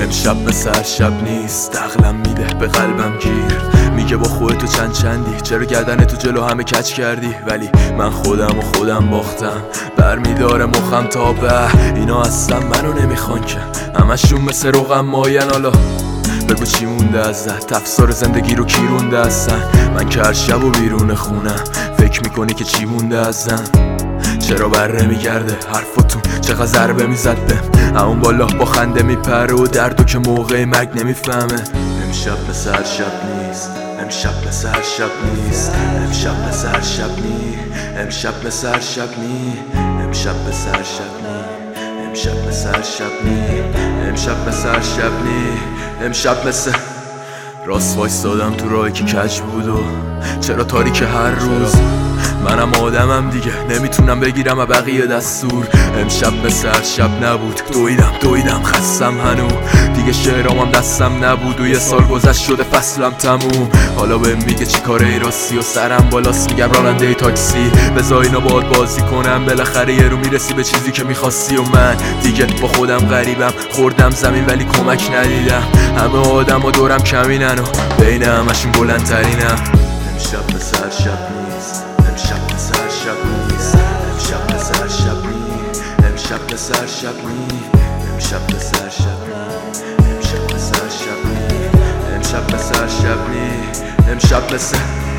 امشب مثل هر شب نیست، عقلم میده به قلبم گیر. میگه با خودتو چندی، چرا گردنتو جلو همه کج کردی؟ ولی من خودم باختم، برمیداره مخم تا به اینا اصلا منو نمیخوان که، همشون مثل روغن ماین. حالا بگو چی مونده ازت؟ افسار زندگی رو کی رونده هستن؟ من که هر شب و بیرون خونم فکر میکنی که چی مونده ازم؟ چرا بر نمیگرده حرفاتون؟ چقدر ضربه میزد بهم همون بالا با خنده میپره و دردو که موقع مرگ نمیفهمه. امشب مثل هر شب نیست، امشب مثل هر شب نیست، امشب مثل هر شب نی، امشب مثل هر شب نی، امشب مثل هر شب نی، امشب مثل هر شب نی، امشب مثل هر شب نی، امشب مثل راست وایستادم تو راهی که کج بود و چرا تاریک هر روز؟ منم آدمم دیگه، نمیتونم بگیرم و بقیه دستور. امشب مثل هر شب نبود، دویدم خستم هنو، دیگه شعرامم دستم نبود و یه سال گذشت شده فصلم تموم. حالا بهم میگه چی کاره ای راستی و سرم بالاست، میگم راننده تاکسی بذار اینا باهات بازی کنم، بالاخره یه رو میرسی به چیزی که میخواستی. و من دیگه با خودم غریبم، خوردم زمین ولی کمک ندیدم، همه آدم و دورم کمینن و بین همشون بلندترینم. امشب مثل هر شب نیست، امشب مثل هر شب نیست، امشب مثل هر شب نی، امشب مثل هر شب نی، امشب مثل هر شب نی، امشب مثل هر شب نی، امشب مثل هر شب نی، امشب مثل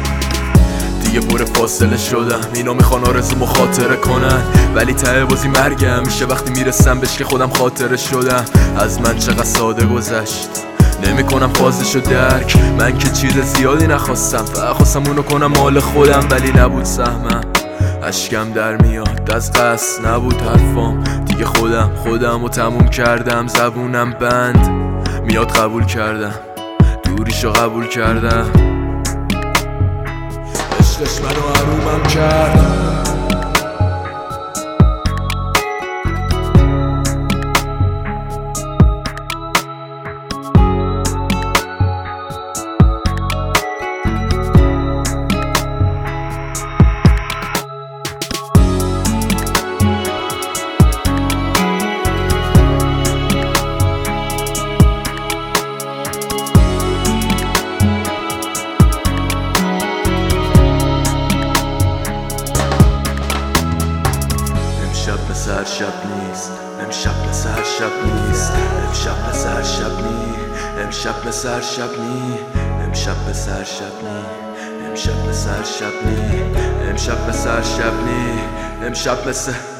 دیگه پر فاصله شدم، اینا میخوان آرزومو خاطره کنن، ولی ته بازی مرگم میشه وقتی میرسم بهش که خودم خاطره شدم. از من چقدر ساده گذشت، نمیکنم فازشو درک، من که چیز زیادی نخواستم، فقط خواستم اونو کنم مال خودم، ولی نبود سهمم، اشکم در میاد از قصد نبود حرفام، دیگه خودم رو تموم کردم، زبونم بند میاد قبول کردم، دوریشو قبول کردم، عشقش منو حرومم کرد. امشب مثل هر شب نیست، امشب مثل هر شب نیست، امشب مثل هر شب نی، امشب مثل هر شب نی، امشب مثل هر شب نی، امشب مثل هر شب نی، امشب مثل هر شب نی، امشب مثل